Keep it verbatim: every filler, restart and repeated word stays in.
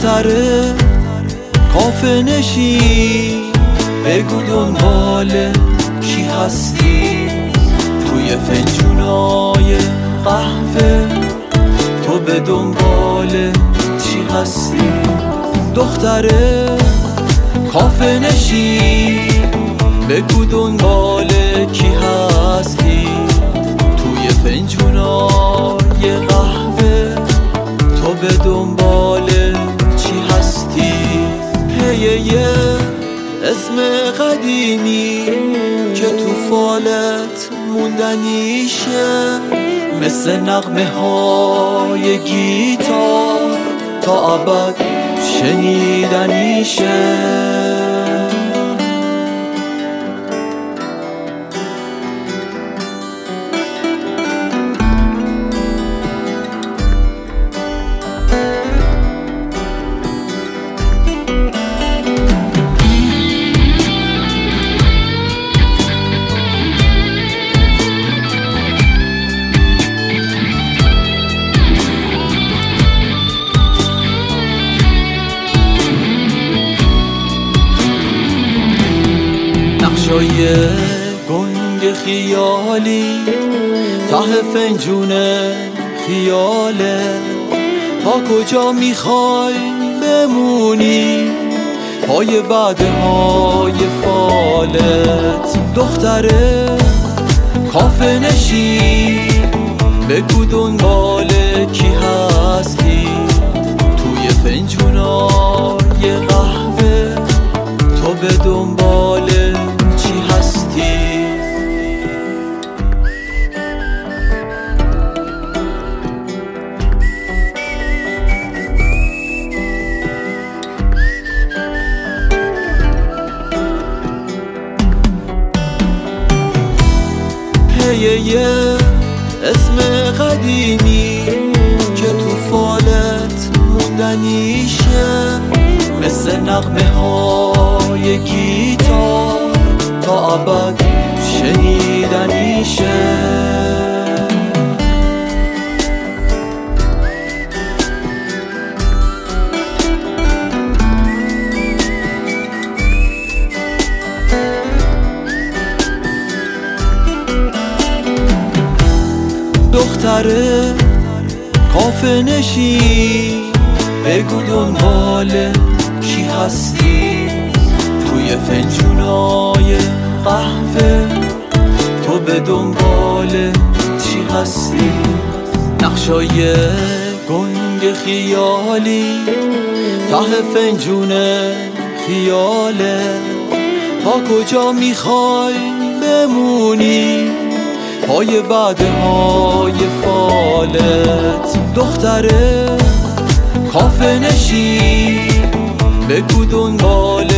دختره کافه نشین، بگو دنبال کی هستی؟ توی فنجونای قهوه تو به دنبال چی هستی؟ دختره کافه نشین، بگو دنبال کی هستی؟ توی فنجونای قهوه تو به دنبال چی هستی؟ هی یه اسم قدیمی که تو فالت موندنیشه، مثل نغمه های گیتار تا ابد شنیدنیشه. نقشای گنگ خیالی ته فنجون خیاله، تا کجا میخوای بمونی پای وعده های فالت؟ دختره کافه نشین، بگو دنبال کی هستی؟ توی فنجونای قهوه تو به دنبال چی هستی؟ هی یه اسم قدیمی که تو فالت موندنیشه، مثل نغمه های گیتار تا ابد شنیدنیشه. دختره کافه نشین، بگو دنبال کی هستی؟ توی فنجونای قهوه تو به دنبال چی هستی؟ نقشای گنگ خیالی ته فنجون خیاله، تا کجا میخوای بمونی پای وعده های فالت؟ دختره کافه نشین، بگو دنبال